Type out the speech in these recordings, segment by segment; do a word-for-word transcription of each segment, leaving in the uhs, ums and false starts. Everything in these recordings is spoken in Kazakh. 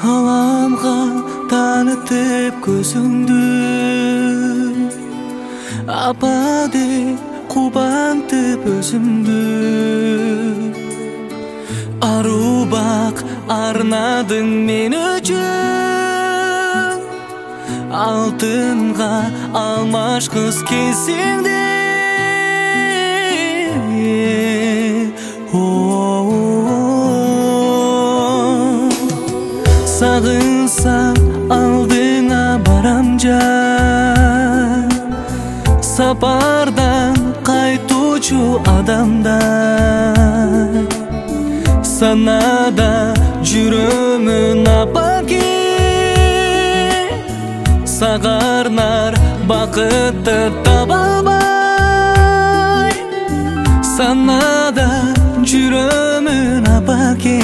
Аламға танытып көзіңді, апа деп қубантып өзімді. Ару бақ арнадың мен үшін, алтынға алмашқыз кезіңде. Сағынсам алдыңа барам жан, сапардан қайтушы адамдар. Санада жүремін апаке, сағарнар бақытты таба албай. Санада жүремін апаке,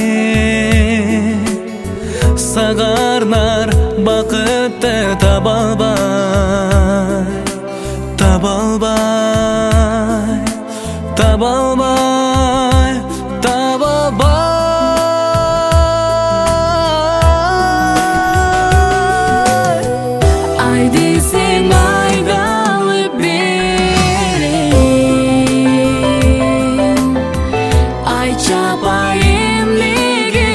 сағарнар бақытты таба албай. Таба албай, таба албай, таба албай. Ай десең айдалып берейін, ай чапайым неге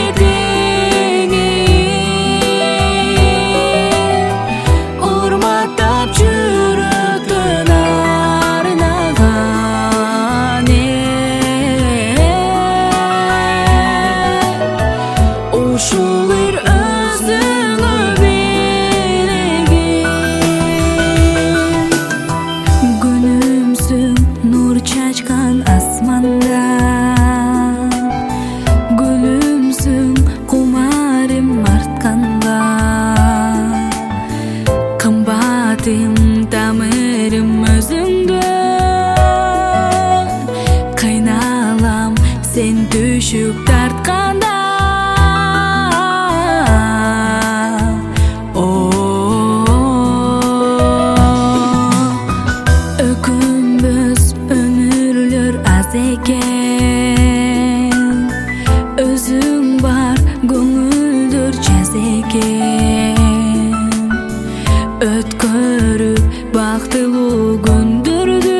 теңейін. Урматтап жүректен арнаған ел, ушулар өзіңі билеген. Күнімсің нұр чачкан асманда, гүлімсің құмарым артқанда. Қымбатым тамырым өзіңді, қайналам сен түшік тартқанда. Өкінбіз өмірлер аз екен, өзің бар көңілдер жаз екен. Өткөрүп бактылуу күндөрдү,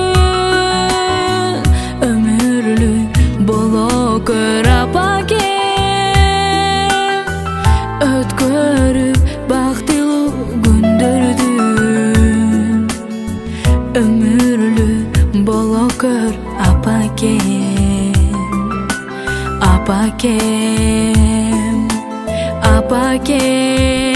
өмүрлүк боло көр апаке. Өткөрүп бактылуу күндөрдү, өмүрлүк боло көр апакем. Апакем, апакем.